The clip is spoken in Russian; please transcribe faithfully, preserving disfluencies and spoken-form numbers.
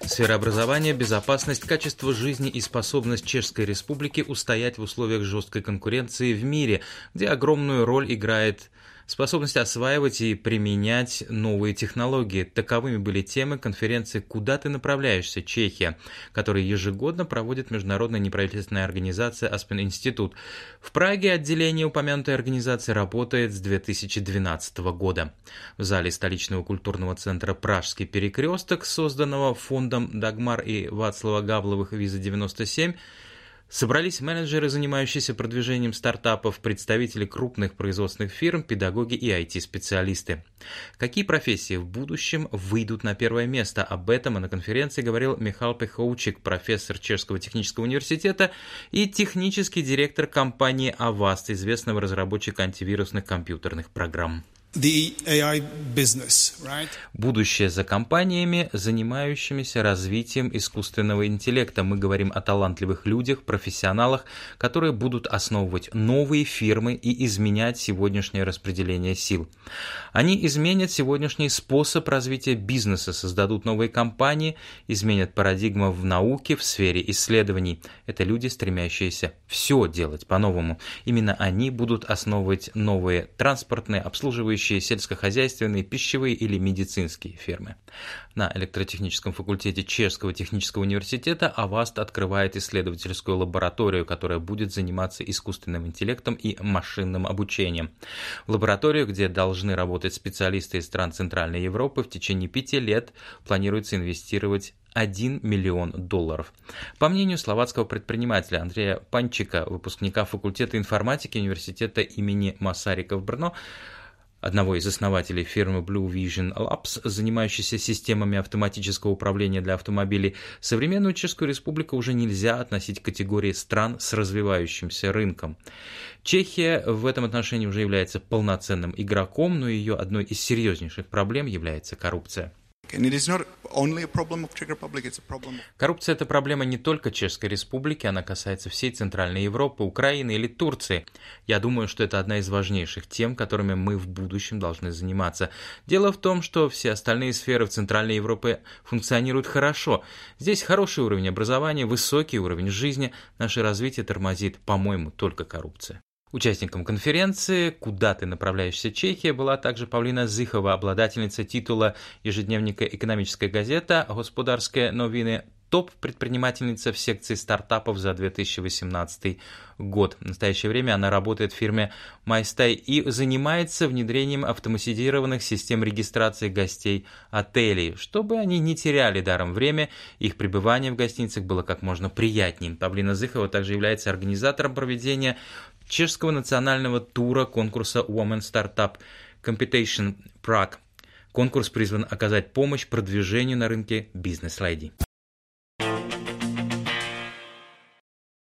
Сфера образования, безопасность, качество жизни и способность Чешской Республики устоять в условиях жесткой конкуренции в мире, где огромную роль играет способность осваивать и применять новые технологии. Таковыми были темы конференции «Куда ты направляешься, Чехия?», которую ежегодно проводит международная неправительственная организация Aspen Institute. В Праге отделение упомянутой организации работает с две тысячи двенадцатого года. В зале столичного культурного центра «Пражский перекресток», созданного фондом Дагмар и Вацлава Гавловых «Виза девяносто семь», собрались менеджеры, занимающиеся продвижением стартапов, представители крупных производственных фирм, педагоги и ай ти-специалисты. Какие профессии в будущем выйдут на первое место? Об этом на конференции говорил Михал Пехоучик, профессор Чешского технического университета и технический директор компании Avast, известного разработчика антивирусных компьютерных программ. The эй ай business, right? Будущее за компаниями, занимающимися развитием искусственного интеллекта. Мы говорим о талантливых людях, профессионалах, которые будут основывать новые фирмы и изменять сегодняшнее распределение сил. Они изменят сегодняшний способ развития бизнеса, создадут новые компании, изменят парадигму в науке, в сфере исследований. Это люди, стремящиеся все делать по-новому. Именно они будут основывать новые транспортные, обслуживающие, сельскохозяйственные, пищевые или медицинские фирмы. На электротехническом факультете Чешского технического университета Avast открывает исследовательскую лабораторию, которая будет заниматься искусственным интеллектом и машинным обучением. В лабораторию, где должны работать специалисты из стран Центральной Европы, в течение пяти лет планируется инвестировать один миллион долларов. По мнению словацкого предпринимателя Андрея Панчика, выпускника факультета информатики университета имени Масарика в Брно, одного из основателей фирмы Blue Vision Labs, занимающейся системами автоматического управления для автомобилей, современную Чешскую Республику уже нельзя относить к категории стран с развивающимся рынком. Чехия в этом отношении уже является полноценным игроком, но ее одной из серьезнейших проблем является коррупция. Коррупция – это проблема не только Чешской Республики, она касается всей Центральной Европы, Украины или Турции. Я думаю, что это одна из важнейших тем, которыми мы в будущем должны заниматься. Дело в том, что все остальные сферы в Центральной Европе функционируют хорошо. Здесь хороший уровень образования, высокий уровень жизни. Наше развитие тормозит, по-моему, только коррупция. Участником конференции «Куда ты направляешься, Чехия» была также Павлина Зыхова, обладательница титула ежедневника «Экономическая газета» «Господарские новины», топ-предпринимательница в секции стартапов за две тысячи восемнадцатый год. В настоящее время она работает в фирме MyStay и занимается внедрением автоматизированных систем регистрации гостей отелей, чтобы они не теряли даром время, их пребывание в гостиницах было как можно приятнее. Павлина Зыхова также является организатором проведения чешского национального тура конкурса Women Startup Competition Prague. Конкурс призван оказать помощь продвижению на рынке бизнес-леди.